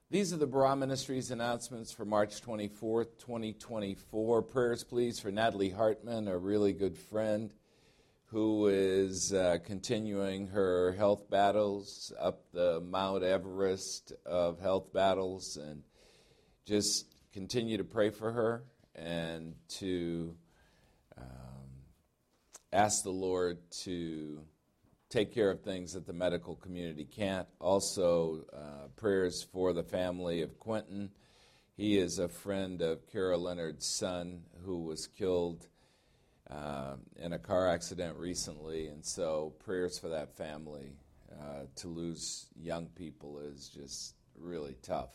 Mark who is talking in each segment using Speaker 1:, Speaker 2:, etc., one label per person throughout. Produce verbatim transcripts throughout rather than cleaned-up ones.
Speaker 1: These are the Barah Ministries announcements for March twenty-fourth, twenty twenty-four. Prayers, please, for Natalie Hartman, a really good friend who is uh, continuing her health battles up the Mount Everest of health battles, and just continue to pray for her and to um, ask the Lord to take care of things that the medical community can't. Also, uh, prayers for the family of Quentin. He is a friend of Kara Leonard's son who was killed uh, in a car accident recently, and so prayers for that family. Uh, to lose young people is just really tough,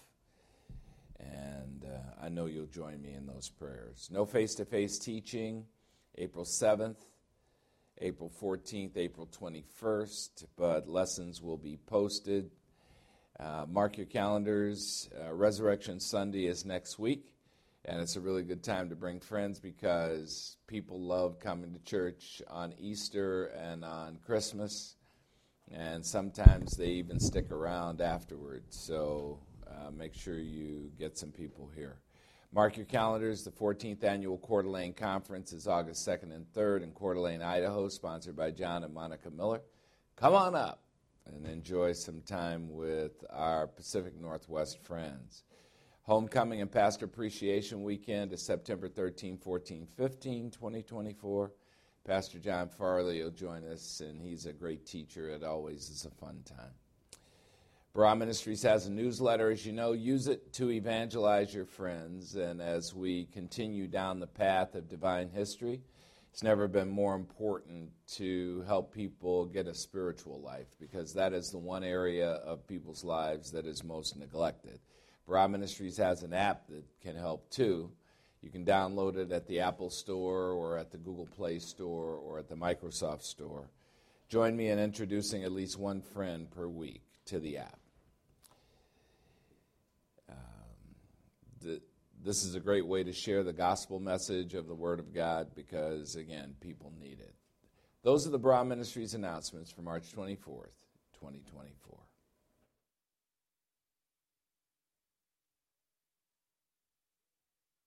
Speaker 1: and uh, I know you'll join me in those prayers. No face-to-face teaching, April seventh. April fourteenth, April twenty-first, but lessons will be posted. Uh, mark your calendars. Uh, Resurrection Sunday is next week, and it's a really good time to bring friends because people love coming to church on Easter and on Christmas, and sometimes they even stick around afterwards, so uh, make sure you get some people here. Mark your calendars. The fourteenth Annual Coeur d'Alene Conference is August second and third in Coeur d'Alene, Idaho, sponsored by John and Monica Miller. Come on up and enjoy some time with our Pacific Northwest friends. Homecoming and Pastor Appreciation Weekend is September thirteenth, fourteenth, fifteenth, twenty twenty-four. Pastor John Farley will join us, and he's a great teacher. It always is a fun time. Barah Ministries has a newsletter, as you know. Use it to evangelize your friends. And as we continue down the path of divine history, it's never been more important to help people get a spiritual life, because that is the one area of people's lives that is most neglected. Barah Ministries has an app that can help too. You can download it at the Apple Store or at the Google Play Store or at the Microsoft Store. Join me in introducing at least one friend per week to the app. This is a great way to share the gospel message of the Word of God because, again, people need it. Those are the Barah Ministries announcements for March twenty-fourth, twenty twenty-four.